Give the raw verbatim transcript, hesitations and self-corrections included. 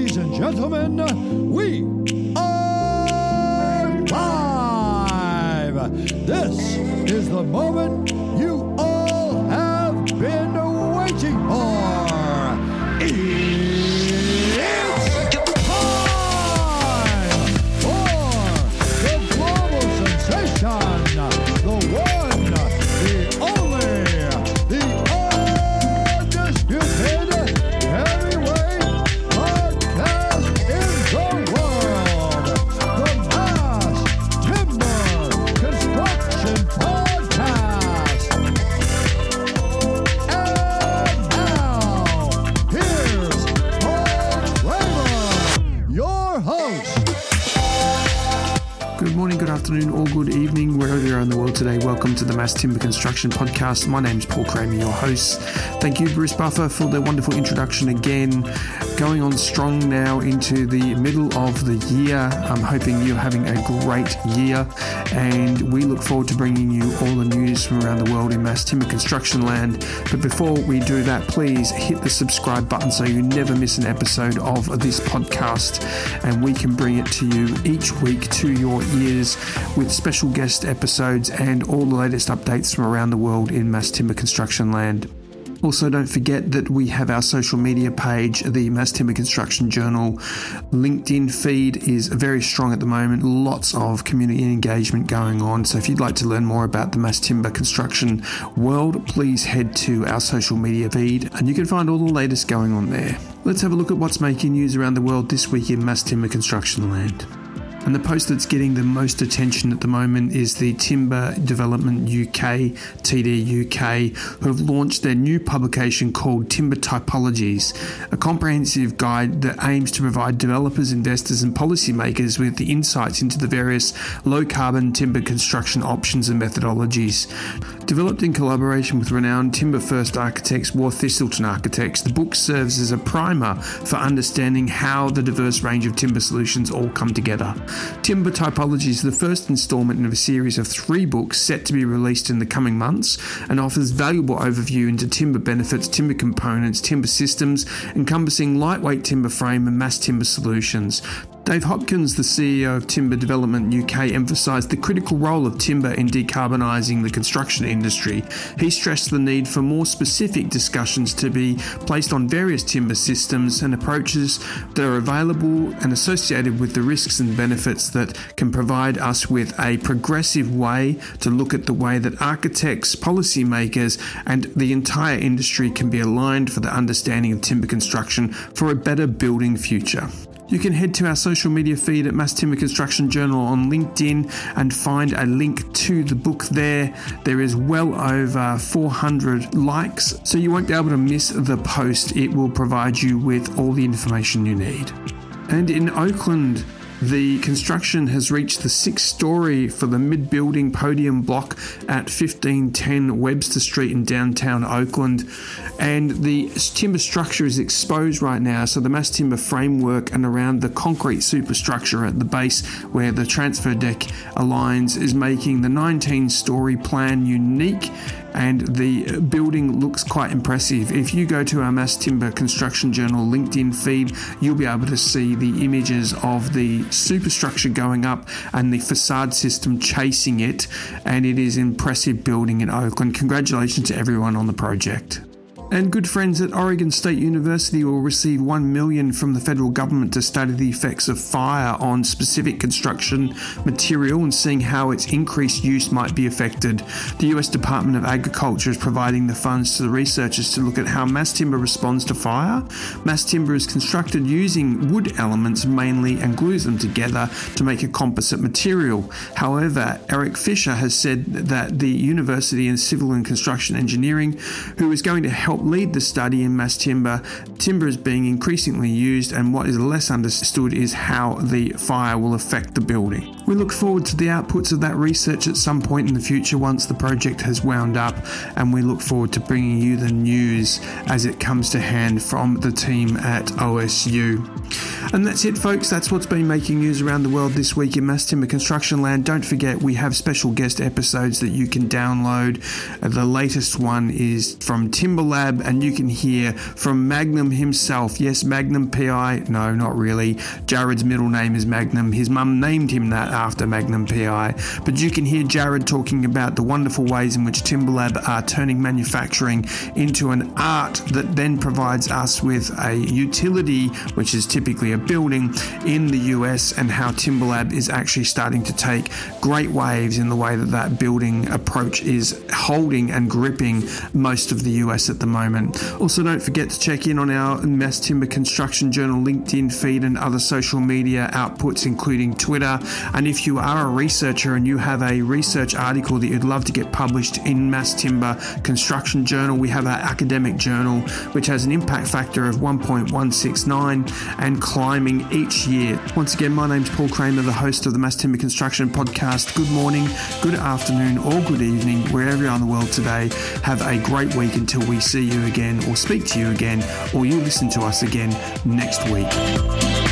Ladies and gentlemen, we are live! This is the moment you all have been waiting for. It's time for the global sensation, the one, the only, the undisputed heavyweight podcast in the world, the Mass Timber Construction Podcast. And now, here's Paul Kramer, your host. Good morning, good afternoon, or good evening, wherever you are in the world today. Welcome to the Mass Timber Construction Podcast. My name's Paul Kramer, your host. Thank you, Bruce Buffer, for the wonderful introduction again. Going on strong now into the middle of the year. I'm hoping you're having a great year, and we look forward to bringing you all the news from around the world in mass timber construction land. But before we do that, please hit the subscribe button so you never miss an episode of this podcast, and we can bring it to you each week to your ears with special guest episodes and all the latest updates from around the world in mass timber construction land. Also, don't forget that we have our social media page, the Mass Timber Construction Journal. LinkedIn feed is very strong at the moment. Lots of community engagement going on. So if you'd like to learn more about the mass timber construction world, please head to our social media feed and you can find all the latest going on there. Let's have a look at what's making news around the world this week in mass timber construction land. And the post that's getting the most attention at the moment is the Timber Development U K, T D U K, who have launched their new publication called Timber Typologies, a comprehensive guide that aims to provide developers, investors and policymakers with the insights into the various low-carbon timber construction options and methodologies. Developed in collaboration with renowned timber-first architects Worth Thistleton Architects, the book serves as a primer for understanding how the diverse range of timber solutions all come together. Timber Typology is the first installment in a series of three books set to be released in the coming months and offers valuable overview into timber benefits, timber components, timber systems, encompassing lightweight timber frame and mass timber solutions. Dave Hopkins, the C E O of Timber Development U K, emphasised the critical role of timber in decarbonising the construction industry. He stressed the need for more specific discussions to be placed on various timber systems and approaches that are available and associated with the risks and benefits that can provide us with a progressive way to look at the way that architects, policymakers and the entire industry can be aligned for the understanding of timber construction for a better building future. You can head to our social media feed at Mass Timber Construction Journal on LinkedIn and find a link to the book there. There is well over four hundred likes, so you won't be able to miss the post. It will provide you with all the information you need. And in Oakland, the construction has reached the sixth story for the mid-building podium block at fifteen ten Webster Street in downtown Oakland, and the timber structure is exposed right now, so the mass timber framework and around the concrete superstructure at the base where the transfer deck aligns is making the nineteen story plan unique, and the building looks quite impressive. If you go to our Mass Timber Construction Journal LinkedIn feed, you'll be able to see the images of the superstructure going up and the facade system chasing it, and it is an impressive building in Oakland. Congratulations to everyone on the project. And good friends at Oregon State University will receive one million dollars from the federal government to study the effects of fire on specific construction material and seeing how its increased use might be affected. The U S Department of Agriculture is providing the funds to the researchers to look at how mass timber responds to fire. Mass timber is constructed using wood elements mainly and glues them together to make a composite material. However, Eric Fisher has said that the University in Civil and Construction Engineering, who is going to help lead the study in mass timber, timber is being increasingly used, and what is less understood is how the fire will affect the building. We look forward to the outputs of that research at some point in the future once the project has wound up, and we look forward to bringing you the news as it comes to hand from the team at O S U. And that's it, folks. That's what's been making news around the world this week in Mass Timber Construction Land. Don't forget, we have special guest episodes that you can download. Uh, the latest one is from Timberlab, and you can hear from Magnum himself. Yes, Magnum P I. No, not really. Jared's middle name is Magnum. His mum named him that after Magnum P I. But you can hear Jared talking about the wonderful ways in which Timberlab are turning manufacturing into an art that then provides us with a utility, which is typically a building in the U S, and how Timberlab is actually starting to take great waves in the way that that building approach is holding and gripping most of the U S at the moment. Also, don't forget to check in on our Mass Timber Construction Journal LinkedIn feed and other social media outputs, including Twitter. And if you are a researcher and you have a research article that you'd love to get published in Mass Timber Construction Journal, we have our academic journal, which has an impact factor of one point one six nine and climbing each year. Once again, my name's Paul Kramer, the host of the Mass Timber Construction Podcast. Good morning, good afternoon, or good evening, wherever you are in the world today. Have a great week until we see you again, or speak to you again, or you listen to us again next week.